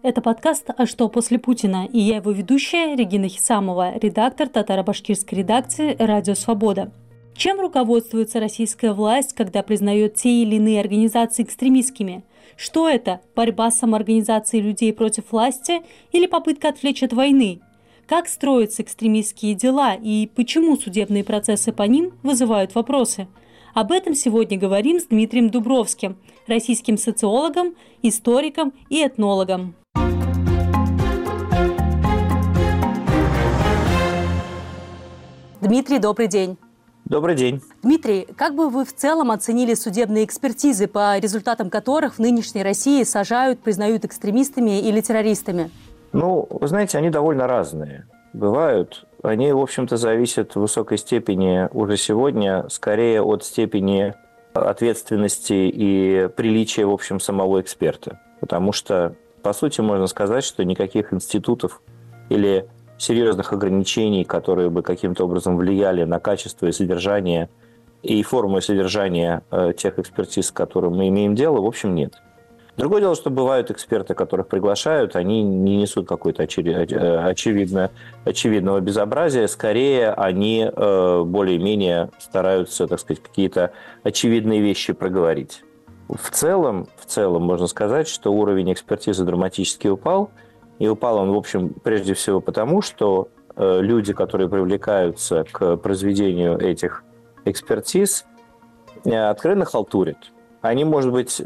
Это подкаст «А что после Путина?» и я его ведущая Регина Хисамова, редактор татаро-башкирской редакции «Радио Свобода». Чем руководствуется российская власть, когда признает те или иные организации экстремистскими? Что это? Борьба с самоорганизацией людей против власти или попытка отвлечь от войны? Как строятся экстремистские дела и почему судебные процессы по ним вызывают вопросы? Об этом сегодня говорим с Дмитрием Дубровским, российским социологом, историком и этнологом. Дмитрий, добрый день. Добрый день. Дмитрий, как бы вы в целом оценили судебные экспертизы, по результатам которых в нынешней России сажают, признают экстремистами или террористами? Вы знаете, они довольно разные. Бывают. Они, в общем-то, зависят в высокой степени уже сегодня скорее от степени ответственности и приличия, в общем, самого эксперта. Потому что, по сути, можно сказать, что никаких институтов или серьезных ограничений, которые бы каким-то образом влияли на качество и содержание и форму и содержание тех экспертиз, с которыми мы имеем дело, в общем, нет. Другое дело, что бывают эксперты, которых приглашают, они не несут какой-то очевидного безобразия, скорее они более-менее стараются, так сказать, какие-то очевидные вещи проговорить. В целом можно сказать, что уровень экспертизы драматически упал, и упал он, в общем, прежде всего потому, что люди, которые привлекаются к произведению этих экспертиз, откровенно халтурят. Они могут быть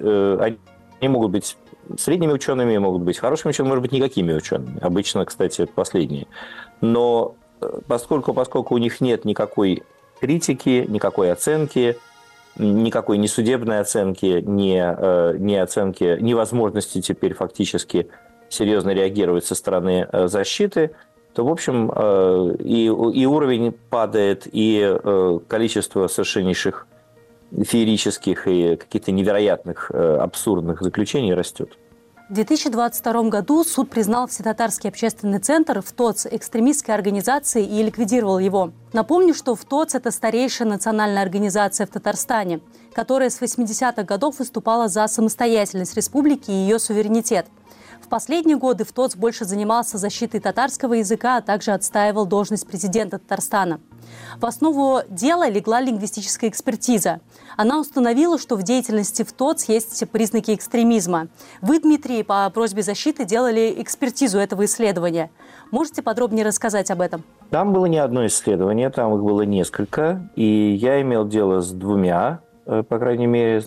средними учеными, могут быть хорошими учеными, может быть, никакими учеными. Обычно, кстати, последние. Но поскольку у них нет никакой критики, никакой оценки, никакой ни судебной оценки, ни оценки, ни возможности теперь фактически серьезно реагировать со стороны защиты, то, в общем, и уровень падает, и количество совершеннейших феерических и каких-то невероятных, абсурдных заключений растет. В 2022 году суд признал Всетатарский общественный центр ВТОЦ экстремистской организацией и ликвидировал его. Напомню, что ВТОЦ – это старейшая национальная организация в Татарстане, которая с 80-х годов выступала за самостоятельность республики и ее суверенитет. В последние годы ВТОЦ больше занимался защитой татарского языка, а также отстаивал должность президента Татарстана. В основу дела легла лингвистическая экспертиза. Она установила, что в деятельности ВТОЦ есть признаки экстремизма. Вы, Дмитрий, по просьбе защиты делали экспертизу этого исследования. Можете подробнее рассказать об этом? Там было не одно исследование, там их было несколько. И я имел дело с двумя, по крайней мере,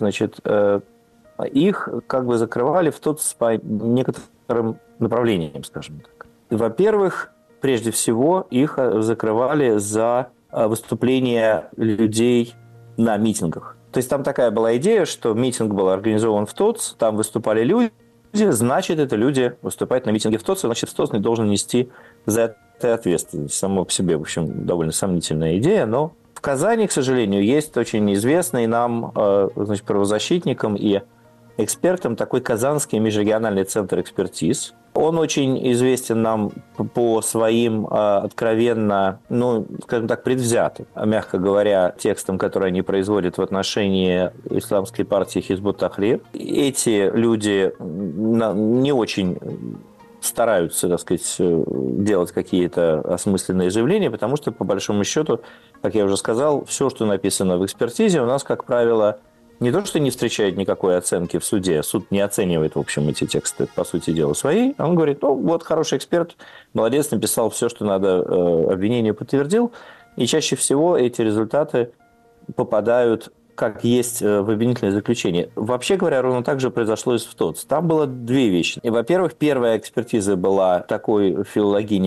их как бы закрывали в ТОЦ по некоторым направлениям, скажем так. Во-первых, прежде всего, их закрывали за выступления людей на митингах. То есть там такая была идея, что митинг был организован в ТОЦ, там выступали люди, значит, это люди выступают на митинге в ТОЦ, значит, в ТОЦ не должен нести за это ответственность. Само по себе, в общем, довольно сомнительная идея, но в Казани, к сожалению, есть очень известный нам, правозащитникам и экспертом такой Казанский межрегиональный центр экспертиз. Он очень известен нам по своим откровенно, скажем так, предвзятым, мягко говоря, текстам, которые они производят в отношении исламской партии Хизбут Тахрир. Эти люди не очень стараются, так сказать, делать какие-то осмысленные заявления, потому что, по большому счету, как я уже сказал, все, что написано в экспертизе, у нас, как правило, не то, что не встречает никакой оценки в суде, суд не оценивает, в общем, эти тексты, по сути дела, свои, а он говорит, хороший эксперт, молодец, написал все, что надо, обвинение подтвердил, и чаще всего эти результаты попадают, как есть, в обвинительное заключение. Вообще говоря, ровно так же произошло и с ВТОЦ. Там было две вещи. И, во-первых, первая экспертиза была такой филологини,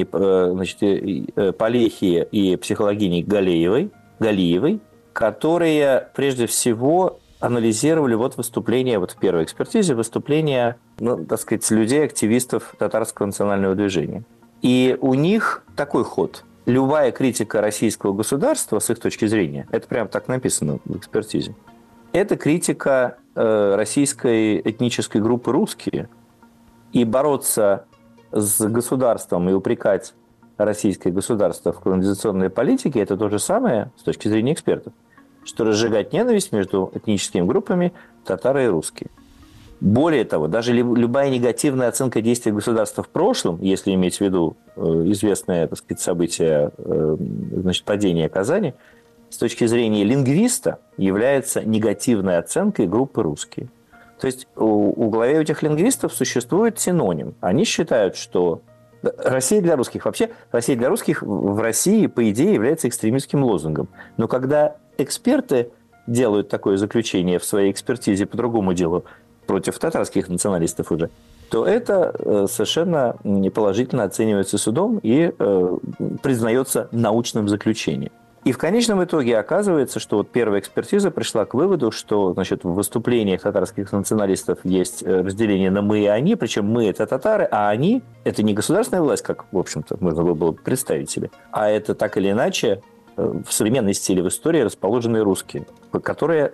Полехи и психологини Галиевой, которые, прежде всего, анализировали выступления, в первой экспертизе, выступления, людей, активистов татарского национального движения. И у них такой ход. Любая критика российского государства, с их точки зрения, это прямо так написано в экспертизе, это критика российской этнической группы русские. И бороться с государством и упрекать российское государство в колонизационной политике – это то же самое с точки зрения экспертов, что разжигать ненависть между этническими группами татары и русские. Более того, даже любая негативная оценка действий государства в прошлом, если иметь в виду известное, так сказать, событие, значит, падения Казани, с точки зрения лингвиста является негативной оценкой группы русские. То есть у голове этих лингвистов существует синоним. Они считают, что Россия для русских. Вообще, Россия для русских в России, по идее, является экстремистским лозунгом. Но когда эксперты делают такое заключение в своей экспертизе по другому делу, против татарских националистов уже, то это совершенно положительно оценивается судом и признается научным заключением. И в конечном итоге оказывается, что вот первая экспертиза пришла к выводу, что, значит, в выступлениях татарских националистов есть разделение на «мы» и «они», причем «мы» – это татары, а «они» – это не государственная власть, как, в общем-то, можно было бы представить себе, а это так или иначе в современной стиле в истории расположенные русские, которые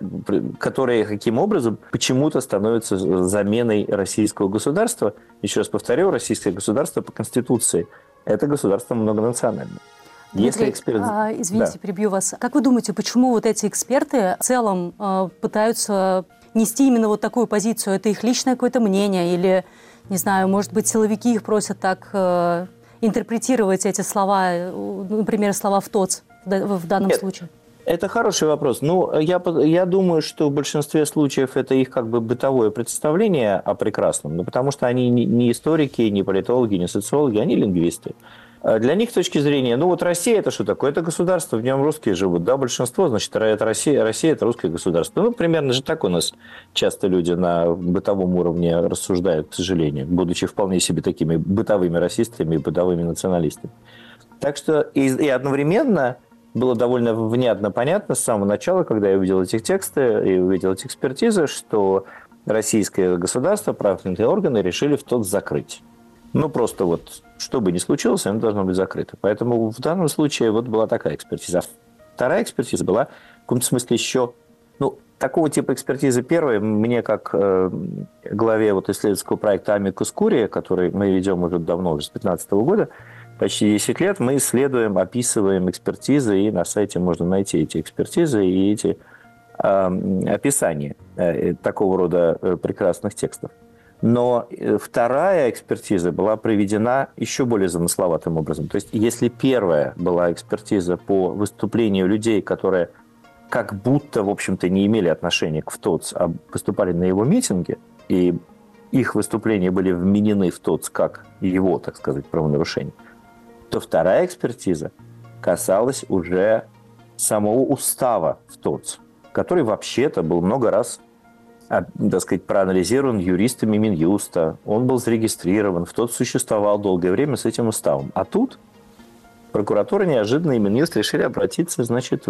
каким образом почему-то становятся заменой российского государства. Еще раз повторю, российское государство по Конституции – это государство многонациональное. Дмитрий, извините, перебью вас. Как вы думаете, почему вот эти эксперты в целом пытаются нести именно вот такую позицию? Это их личное какое-то мнение или, не знаю, может быть, силовики их просят так интерпретировать эти слова, например, слова в ТОЦ в данном случае? Это хороший вопрос. Ну, я думаю, что в большинстве случаев это их как бы бытовое представление о прекрасном, ну, потому что они не историки, не политологи, не социологи, они лингвисты. Для них с точки зрения, ну вот Россия это что такое? Это государство, в нем русские живут. Да, большинство, значит, это Россия это русское государство. Ну, примерно же так у нас часто люди на бытовом уровне рассуждают, к сожалению, будучи вполне себе такими бытовыми расистами и бытовыми националистами. Так что и одновременно было довольно внятно понятно с самого начала, когда я увидел эти тексты и увидел эти экспертизы, что российское государство, правоохранительные органы решили в ТОЦ закрыть. Ну, просто вот, что бы ни случилось, оно должно быть закрыто. Поэтому в данном случае вот была такая экспертиза. Вторая экспертиза была в каком-то смысле еще... Ну, такого типа экспертизы первой мне, как главе вот исследовательского проекта «Амикус Курия», который мы ведем уже давно, уже с 2015 года, почти 10 лет, мы исследуем, описываем экспертизы, и на сайте можно найти эти экспертизы и эти описания такого рода прекрасных текстов. Но вторая экспертиза была проведена еще более замысловатым образом. То есть, если первая была экспертиза по выступлению людей, которые как будто, в общем-то, не имели отношения к ВТОЦ, а выступали на его митинге, и их выступления были вменены в ТОЦ как его, так сказать, правонарушение, то вторая экспертиза касалась уже самого устава ВТОЦ, который вообще-то был много раз, так сказать, проанализирован юристами Минюста. Он был зарегистрирован, ВТОЦ существовал долгое время с этим уставом. А тут прокуратура неожиданно и Минюст решили обратиться, значит,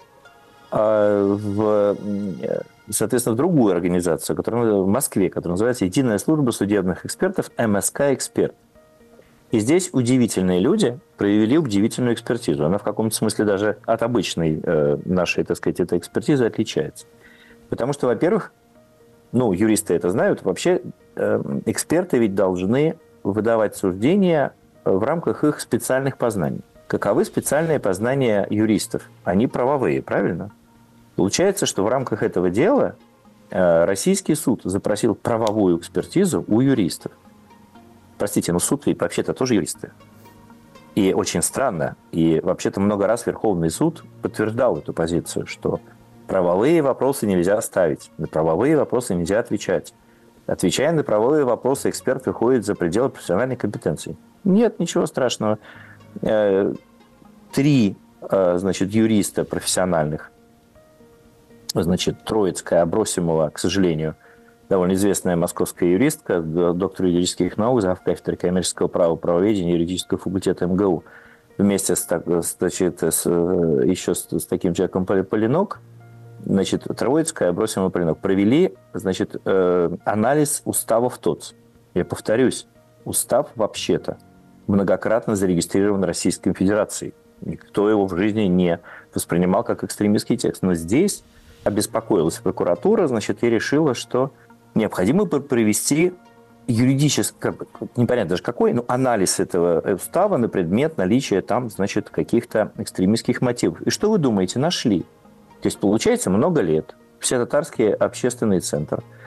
соответственно, в другую организацию, которая в Москве, которая называется «Единая служба судебных экспертов», МСК-эксперт. И здесь удивительные люди провели удивительную экспертизу. Она в каком-то смысле даже от обычной нашей, так сказать, этой экспертизы отличается. Потому что, во-первых, ну, юристы это знают, вообще эксперты ведь должны выдавать суждения в рамках их специальных познаний. Каковы специальные познания юристов? Они правовые, правильно? Получается, что в рамках этого дела российский суд запросил правовую экспертизу у юристов. Простите, но суд ведь вообще-то тоже юристы. И очень странно, и вообще-то много раз Верховный суд подтверждал эту позицию, что правовые вопросы нельзя ставить, на правовые вопросы нельзя отвечать. Отвечая на правовые вопросы, эксперт выходит за пределы профессиональной компетенции. Нет, ничего страшного. 3, значит, юриста профессиональных, значит, Троицкая, Абросимова, к сожалению, довольно известная московская юристка, доктор юридических наук, завкафедры коммерческого права, правоведения юридического факультета МГУ, вместе значит, еще с таким человеком Полинок, значит, Троицкая, Абросимова, Полинок, провели, значит, анализ уставов ТОЦ. Я повторюсь, устав вообще-то многократно зарегистрирован Российской Федерацией. Никто его в жизни не воспринимал как экстремистский текст. Но здесь обеспокоилась прокуратура, значит, и решила, что необходимо провести юридически, непонятно даже какой, но анализ этого устава на предмет наличия там, значит, каких-то экстремистских мотивов. И что вы думаете, нашли? То есть, получается, много лет Всетатарский общественный центр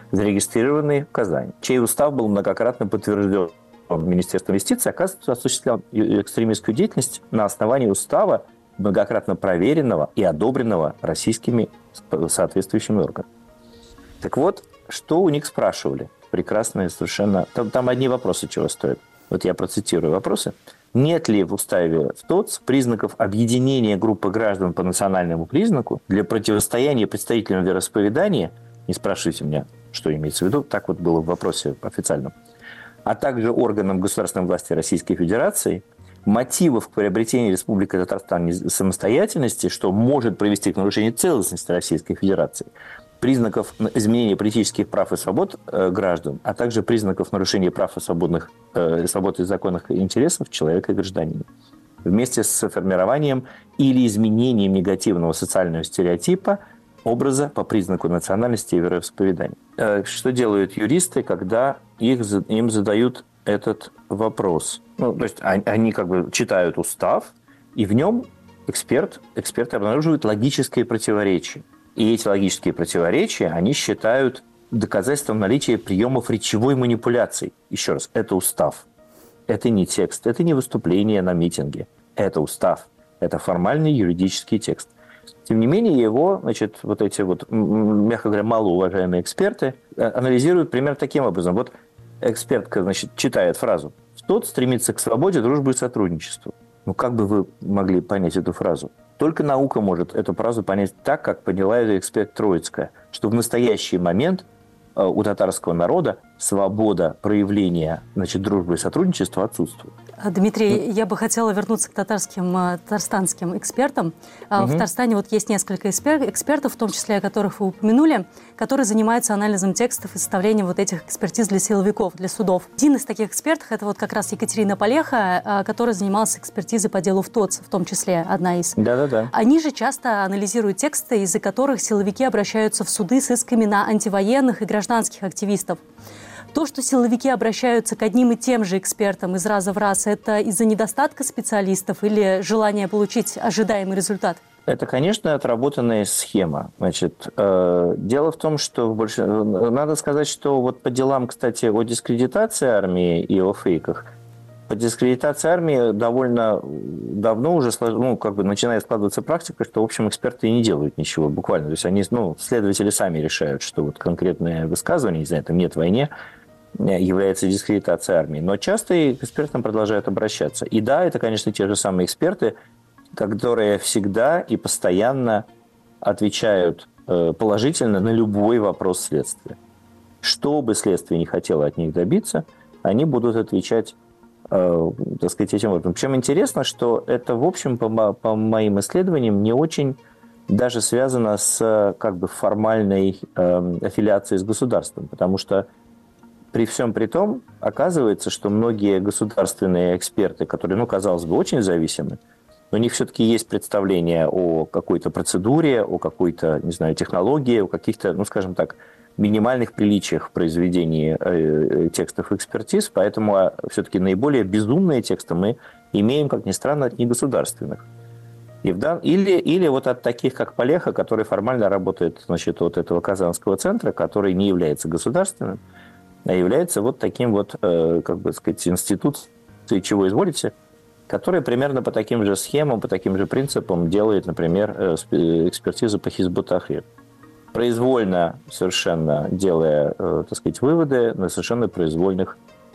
зарегистрированный в Казани, чей устав был многократно подтвержден Министерством юстиции, оказывается, осуществлял экстремистскую деятельность на основании устава, многократно проверенного и одобренного российскими соответствующими органами. Так вот, что у них спрашивали? Прекрасные совершенно... Там одни вопросы чего стоят. Вот я процитирую вопросы. Нет ли в уставе ТОЦ признаков объединения группы граждан по национальному признаку для противостояния представителям вероисповедания? Не спрашивайте меня, что имеется в виду. Так вот было в вопросе официальном. А также органам государственной власти Российской Федерации мотивов к приобретению Республики Татарстан самостоятельности, что может привести к нарушению целостности Российской Федерации, признаков изменения политических прав и свобод граждан, а также признаков нарушения прав и свобод и законных интересов человека и гражданина. Вместе с формированием или изменением негативного социального стереотипа образа по признаку национальности и вероисповедания. Что делают юристы, когда им задают этот вопрос? То есть они как бы читают устав, и в нем эксперты обнаруживают логические противоречия. И эти логические противоречия они считают доказательством наличия приемов речевой манипуляции. Еще раз, это устав. Это не текст, это не выступление на митинге. Это устав. Это формальный юридический текст. Тем не менее, его, значит, вот эти вот, мягко говоря, малоуважаемые эксперты анализируют примерно таким образом. Вот экспертка, значит, читает фразу: «ТОЦ стремится к свободе, дружбе и сотрудничеству». Как бы вы могли понять эту фразу? Только наука может эту фразу понять так, как поняла ее эксперт Троицкая, что в настоящий момент у татарского народа свобода проявления, значит, дружбы и сотрудничества отсутствует. Дмитрий, я бы хотела вернуться к татарстанским экспертам. В Татарстане вот есть несколько экспертов, в том числе о которых вы упомянули, которые занимаются анализом текстов и составлением вот этих экспертиз для силовиков, для судов. Один из таких экспертов – это вот как раз Екатерина Полеха, которая занималась экспертизой по делу в ТОЦ, в том числе одна из. Да-да-да. Они же часто анализируют тексты, из-за которых силовики обращаются в суды с исками на антивоенных и гражданских активистов. То, что силовики обращаются к одним и тем же экспертам из раза в раз, это из-за недостатка специалистов или желания получить ожидаемый результат? Это, конечно, отработанная схема. Значит, дело в том, что надо сказать, что вот по делам, кстати, о дискредитации армии и о фейках, по дискредитации армии довольно давно уже начинает складываться практика, что, в общем, эксперты и не делают ничего буквально. То есть они, следователи сами решают, что вот конкретное высказывание, не знаю, там «нет войне», является дискредитацией армии. Но часто и к экспертам продолжают обращаться. И да, это, конечно, те же самые эксперты, которые всегда и постоянно отвечают положительно на любой вопрос следствия. Что бы следствие не хотело от них добиться, они будут отвечать, так сказать, этим образом. Причем интересно, что это, в общем, по моим исследованиям, не очень даже связано с как бы формальной аффилиацией с государством, потому что при всем при том оказывается, что многие государственные эксперты, которые, казалось бы, очень зависимы, но у них все-таки есть представление о какой-то процедуре, о какой-то, не знаю, технологии, о каких-то, скажем так, минимальных приличиях в произведении текстов экспертиз, поэтому все-таки наиболее безумные тексты мы имеем, как ни странно, от негосударственных. Или вот от таких, как Полеха, который формально работает, значит, от этого Казанского центра, который не является государственным, а является вот таким вот, как бы сказать, институцией, чего изволите, которая примерно по таким же схемам, по таким же принципам делает, например, экспертизу по Хизбут Тахрир. Произвольно совершенно делая, так сказать, выводы на совершенно произвольных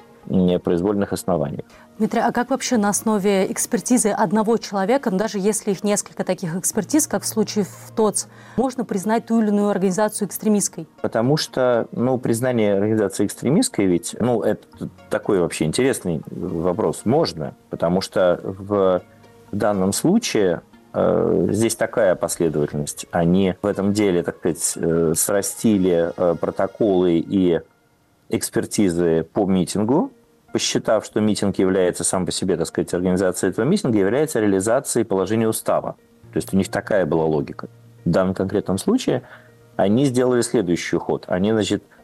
основаниях. Дмитрий, а как вообще на основе экспертизы одного человека, даже если их несколько таких экспертиз, как в случае в ТОЦ, можно признать ту или иную организацию экстремистской? Потому что, признание организации экстремистской ведь, это такой вообще интересный вопрос. Можно, потому что в данном случае здесь такая последовательность. Они в этом деле, так сказать, срастили протоколы и экспертизы по митингу, посчитав, что митинг является сам по себе, так сказать, организацией этого митинга, является реализацией положения устава. То есть у них такая была логика. В данном конкретном случае они сделали следующий ход. Они, значит,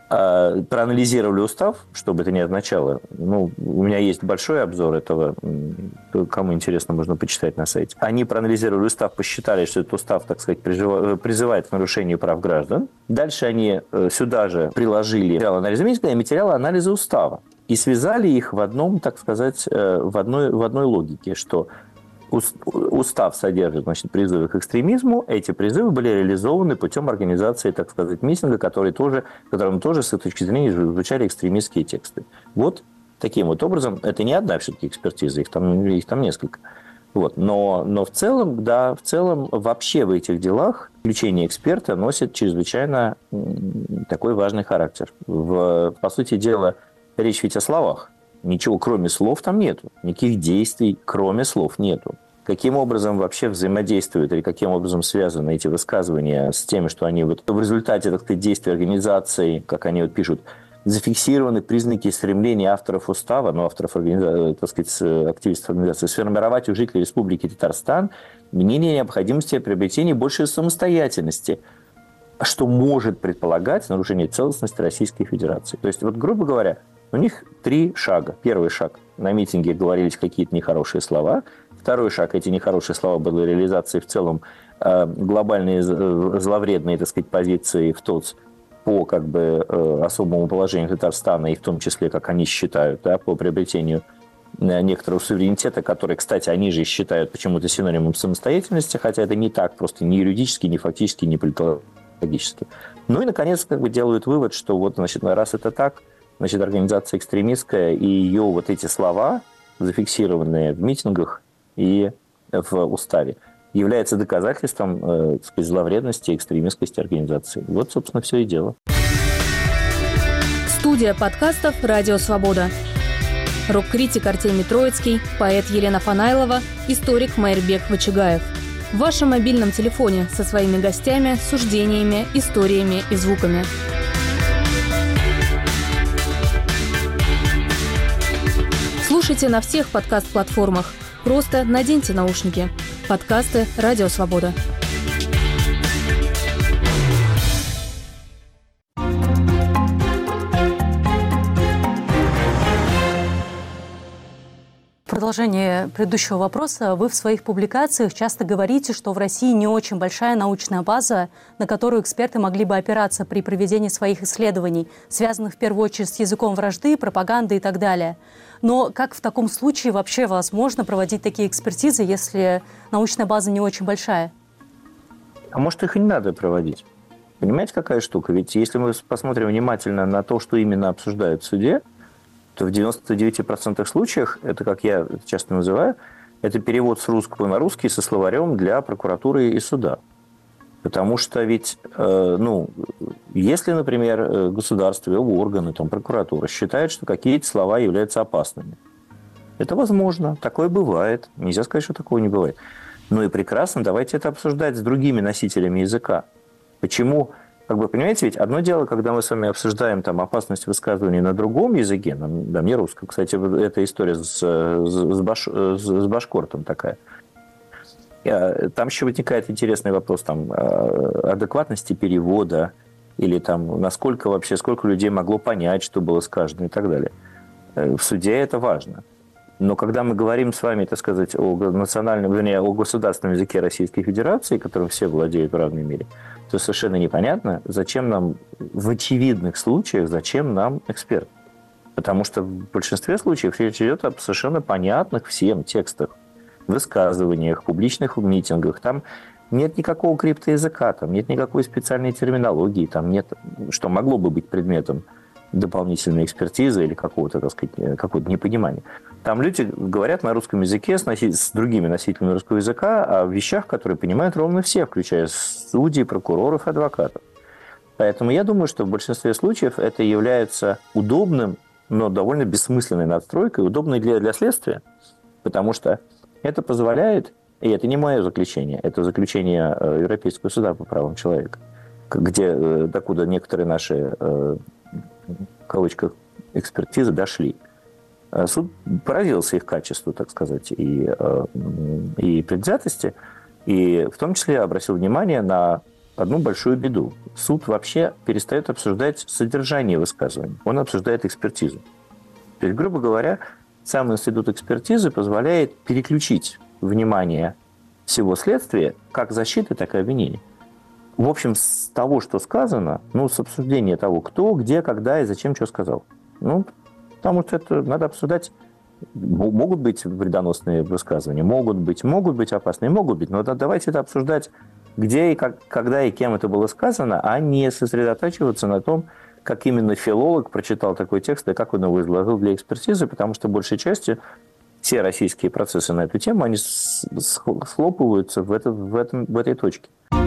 проанализировали устав, что бы это ни означало. Ну, у меня есть большой обзор этого, кому интересно, можно почитать на сайте. Они проанализировали устав, посчитали, что этот устав, так сказать, призывает к нарушению прав граждан. Дальше они сюда же приложили материалы анализа митинга и материалы анализа устава. И связали их в одном, так сказать, в одной логике, что устав содержит, значит, призывы к экстремизму. Эти призывы были реализованы путем организации, так сказать, митинга, которым тоже, с этой точки зрения, звучали экстремистские тексты. Вот таким вот образом. Это не одна все-таки экспертиза, их там несколько. Вот. Но в целом, да, вообще в этих делах заключение эксперта носит чрезвычайно такой важный характер. По сути дела, речь ведь о словах. Ничего кроме слов там нету. Никаких действий кроме слов нету. Каким образом вообще взаимодействуют или каким образом связаны эти высказывания с тем, что они вот в результате, так сказать, действий организации, как они вот пишут, зафиксированы признаки стремления авторов устава, авторов организации, так сказать, активистов организации, сформировать у жителей Республики Татарстан мнение о необходимости приобретения большей самостоятельности, что может предполагать нарушение целостности Российской Федерации. То есть, вот, грубо говоря, у них 3 шага. Первый шаг. На митинге говорились какие-то нехорошие слова. Второй шаг. Эти нехорошие слова были реализацией в целом глобальной зловредной, так сказать, позиции в ТОЦ по как бы особому положению Татарстана, и в том числе, как они считают, да, по приобретению некоторого суверенитета, который, кстати, они же считают почему-то синонимом самостоятельности, хотя это не так, просто ни юридически, ни фактически, ни политологически. Ну и, наконец, как бы делают вывод, что вот, значит, раз это так, значит, организация экстремистская, и ее вот эти слова, зафиксированные в митингах и в уставе, является доказательством, так сказать, зловредности и экстремистскости организации. Вот, собственно, все и дело. Студия подкастов «Радио Свобода». Рок-критик Артемий Троицкий, поэт Елена Фанайлова, историк Майрбек Вачигаев. В вашем мобильном телефоне со своими гостями, суждениями, историями и звуками. Слушайте на всех подкаст-платформах. Просто наденьте наушники. Подкасты «Радио Свобода». В продолжение предыдущего вопроса, вы в своих публикациях часто говорите, что в России не очень большая научная база, на которую эксперты могли бы опираться при проведении своих исследований, связанных в первую очередь с языком вражды, пропаганды и так далее. Но как в таком случае вообще возможно проводить такие экспертизы, если научная база не очень большая? А может, их и не надо проводить? Понимаете, какая штука? Ведь если мы посмотрим внимательно на то, что именно обсуждают в суде, то в 99% случаев, это, как я это часто называю, это перевод с русского на русский со словарем для прокуратуры и суда. Потому что ведь, если, например, государство, его органы, там, прокуратура считают, что какие-то слова являются опасными, это возможно, такое бывает. Нельзя сказать, что такого не бывает. Ну и прекрасно, давайте это обсуждать с другими носителями языка. Почему? Как бы, понимаете, ведь одно дело, когда мы с вами обсуждаем там опасность высказываний на другом языке, да, не русском. Кстати, эта история с башкортом такая. Там еще возникает интересный вопрос там, адекватности перевода или там, сколько людей могло понять, что было сказано и так далее. В суде это важно. Но когда мы говорим с вами, так сказать, о государственном языке Российской Федерации, которым все владеют в равной мере, то совершенно непонятно, зачем нам в очевидных случаях, зачем нам эксперт. Потому что в большинстве случаев речь идет об совершенно понятных всем текстах, высказываниях, публичных митингах. Там нет никакого криптоязыка, там нет никакой специальной терминологии, там нет, что могло бы быть предметом дополнительной экспертизы или какого-то, так сказать, какого-то непонимания. Там люди говорят на русском языке с другими носителями русского языка о вещах, которые понимают ровно все, включая судей, прокуроров, адвокатов. Поэтому я думаю, что в большинстве случаев это является удобным, но довольно бессмысленной надстройкой, удобной для следствия, потому что это позволяет, и это не мое заключение, это заключение Европейского суда по правам человека, докуда некоторые наши, в кавычках, экспертизы дошли. Суд поразился их качеству, так сказать, и предвзятости, и в том числе обратил внимание на одну большую беду. Суд вообще перестает обсуждать содержание высказываний. Он обсуждает экспертизу. То есть, грубо говоря, сам институт экспертизы позволяет переключить внимание всего следствия как защиты, так и обвинения. В общем, с того, что сказано, с обсуждения того, кто, где, когда и зачем что сказал. Потому что это надо обсуждать. Могут быть вредоносные высказывания, могут быть опасные, могут быть. Но давайте это обсуждать, где и когда и кем это было сказано, а не сосредотачиваться на том, как именно филолог прочитал такой текст и как он его изложил для экспертизы, потому что большей частью все российские процессы на эту тему, они схлопываются в этой точке.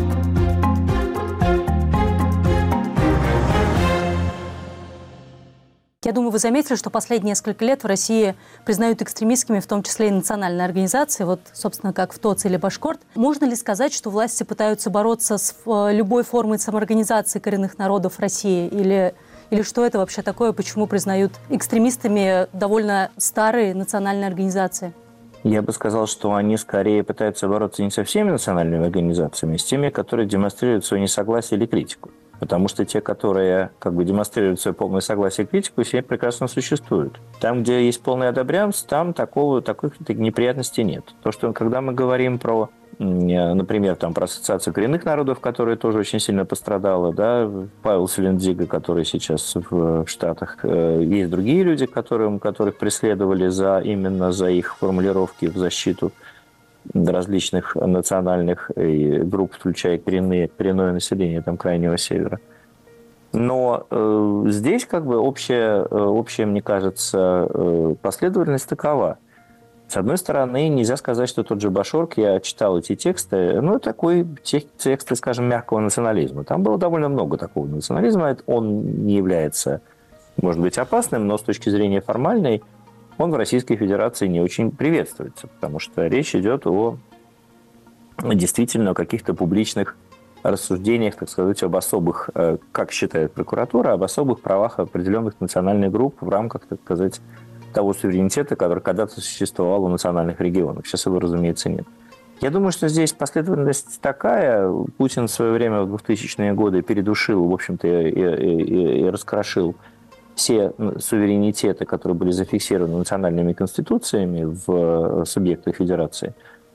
Я думаю, вы заметили, что последние несколько лет в России признают экстремистскими, в том числе и национальные организации, собственно, как в ТОЦ или Башкорт. Можно ли сказать, что власти пытаются бороться с любой формой самоорганизации коренных народов России? Или что это вообще такое? Почему признают экстремистами довольно старые национальные организации? Я бы сказал, что они скорее пытаются бороться не со всеми национальными организациями, а с теми, которые демонстрируют свое несогласие или критику. Потому что те, которые демонстрируют свое полное согласие и критику, все прекрасно существуют. Там, где есть полный одобрямс, там таких неприятностей нет. То, что когда мы говорим про, например, про Ассоциацию коренных народов, которая тоже очень сильно пострадала, да, Павел Селендига, который сейчас в Штатах, есть другие люди, которых преследовали именно за их формулировки в защиту различных национальных групп, включая коренное население Крайнего Севера. Но здесь общая, мне кажется, последовательность такова. С одной стороны, нельзя сказать, что тот же Башорк, я читал эти тексты, такой тексты, скажем, мягкого национализма. Там было довольно много такого национализма. Он не является, может быть, опасным, но с точки зрения формальной, он в Российской Федерации не очень приветствуется, потому что речь идет действительно о каких-то публичных рассуждениях, так сказать, об особых, как считает прокуратура, об особых правах определенных национальных групп в рамках, так сказать, того суверенитета, который когда-то существовал у национальных регионов. Сейчас его, разумеется, нет. Я думаю, что здесь последовательность такая. Путин в свое время, в 2000-е годы, передушил, в общем-то, и раскрошил все суверенитеты, которые были зафиксированы национальными конституциями в субъектах федерации.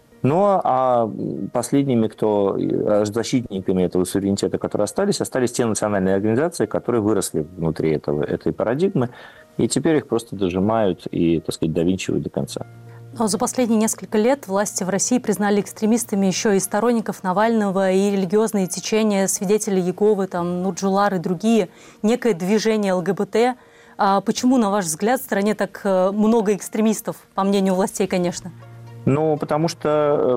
А последними, защитниками этого суверенитета, которые остались те национальные организации, которые выросли внутри этой парадигмы, и теперь их просто дожимают и, так сказать, довинчивают до конца. Но за последние несколько лет власти в России признали экстремистами еще и сторонников Навального, и религиозные течения, свидетели Иеговы, Нурджулар и другие, некое движение ЛГБТ. А почему, на ваш взгляд, в стране так много экстремистов, по мнению властей, конечно? Потому что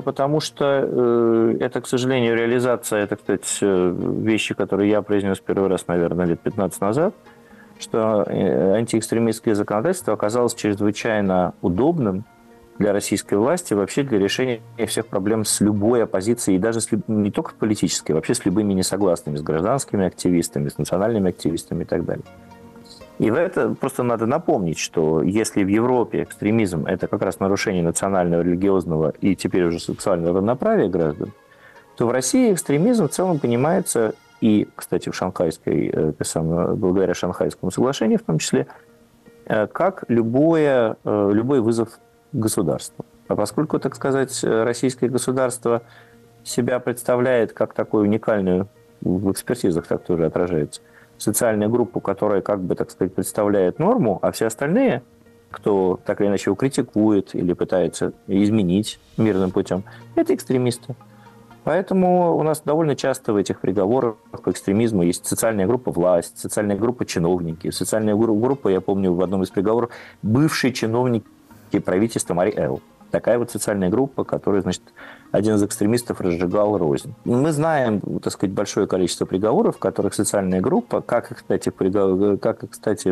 это, к сожалению, реализация, так сказать, вещи, которые я произнес первый раз, наверное, лет 15 назад, что антиэкстремистское законодательство оказалось чрезвычайно удобным для российской власти, вообще для решения всех проблем с любой оппозицией, и даже не только политической, вообще с любыми несогласными, с гражданскими активистами, с национальными активистами и так далее. И в это просто надо напомнить, что если в Европе экстремизм – это как раз нарушение национального, религиозного и теперь уже сексуального равноправия граждан, то в России экстремизм в целом понимается, и, кстати, благодаря Шанхайскому соглашению в том числе, как любой вызов государству. А поскольку, так сказать, российское государство себя представляет как такую уникальную, в экспертизах так тоже отражается, социальную группу, которая, так сказать, представляет норму, а все остальные, кто так или иначе его критикует или пытается изменить мирным путем, это экстремисты. Поэтому у нас довольно часто в этих приговорах по экстремизму есть социальная группа власть, социальная группа чиновники, социальная группа, я помню, в одном из приговоров, бывшие чиновники правительства Мари Эл. Такая социальная группа, которая, значит, один из экстремистов разжигал рознь. Мы знаем, так сказать, большое количество приговоров, в которых социальная группа, как и, кстати,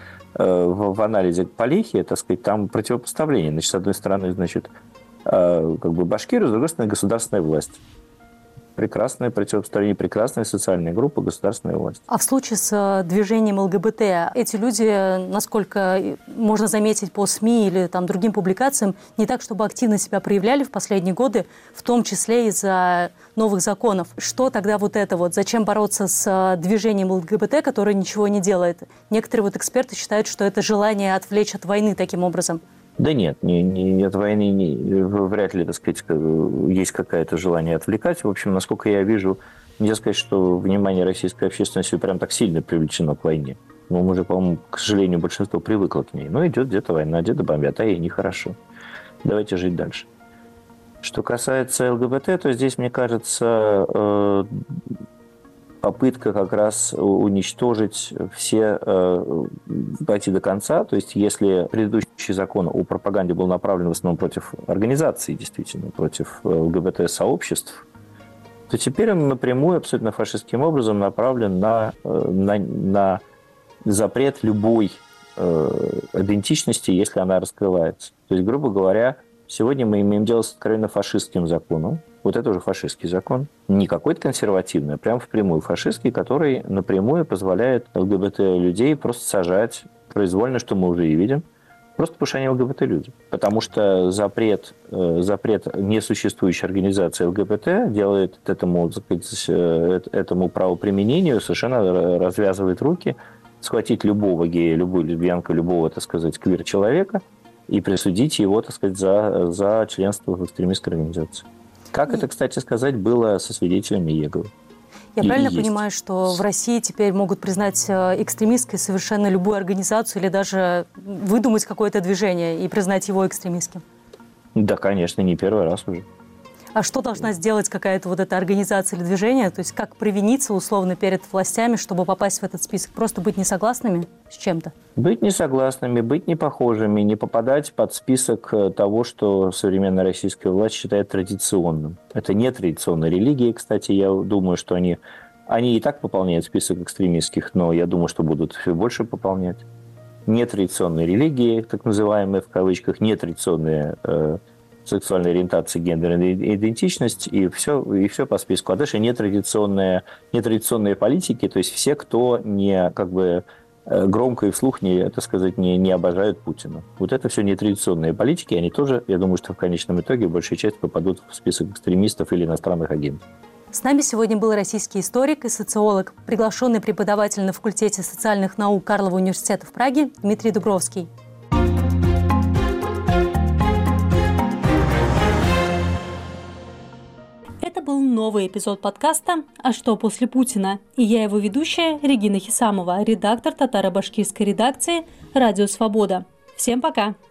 в анализе Полихи, так сказать, там противопоставление. Значит, с одной стороны, значит, башкиры, с другой стороны, государственная власть. прекрасное противопоставление, прекрасная социальная группа, государственная власть. А в случае с движением ЛГБТ, эти люди, насколько можно заметить по СМИ или там, другим публикациям, не так, чтобы активно себя проявляли в последние годы, в том числе из-за новых законов. Что тогда вот это вот? Зачем бороться с движением ЛГБТ, которое ничего не делает? Некоторые вот эксперты считают, что это желание отвлечь от войны таким образом. Да нет, от войны вряд ли, так сказать, есть какое-то желание отвлекать. В общем, насколько я вижу, нельзя сказать, что внимание российской общественности прям так сильно привлечено к войне. Мы уже, по-моему, к сожалению, большинство привыкло к ней. Но идет где-то война, где-то бомбят, а ей нехорошо. Давайте жить дальше. Что касается ЛГБТ, то здесь, мне кажется, попытка как раз уничтожить все, пойти до конца. То есть, если предыдущий закон о пропаганде был направлен в основном против организаций, действительно, против ЛГБТ-сообществ, то теперь он напрямую, абсолютно фашистским образом направлен на запрет любой идентичности, если она раскрывается. То есть, грубо говоря, сегодня мы имеем дело с откровенно фашистским законом. Вот это уже фашистский закон. Не какой-то консервативный, а прям впрямую фашистский, который напрямую позволяет ЛГБТ-людей просто сажать произвольно, что мы уже и видим, просто потому что они ЛГБТ-люди. Потому что запрет несуществующей организации ЛГБТ делает этому правоприменению, совершенно развязывает руки, схватить любого гея, любую лесбиянку, любого, так сказать, квир-человека и присудить его, так сказать, за членство в экстремистской организации. Как это, кстати сказать, было со свидетелями Иеговы. Я правильно понимаю, что в России теперь могут признать экстремистской совершенно любую организацию или даже выдумать какое-то движение и признать его экстремистским? Да, конечно, не первый раз уже. А что должна сделать какая-то вот эта организация или движение? То есть как провиниться условно перед властями, чтобы попасть в этот список? Просто быть несогласными с чем-то? Быть несогласными, быть непохожими, не попадать под список того, что современная российская власть считает традиционным. Это не традиционная религия, кстати. Я думаю, что они и так пополняют список экстремистских, но я думаю, что будут все больше пополнять. Нетрадиционные религии, так называемые в кавычках, нетрадиционные сексуальной ориентации, гендерная идентичность и все по списку. А дальше нетрадиционные политики, то есть все, кто не громко и вслух не обожают Путина. Вот это все нетрадиционные политики, они тоже, я думаю, что в конечном итоге большая часть попадут в список экстремистов или иностранных агентов. С нами сегодня был российский историк и социолог, приглашенный преподаватель на факультете социальных наук Карлова университета в Праге Дмитрий Дубровский. Это был новый эпизод подкаста «А что после Путина?» И я его ведущая Регина Хисамова, редактор татаро-башкирской редакции «Радио Свобода». Всем пока!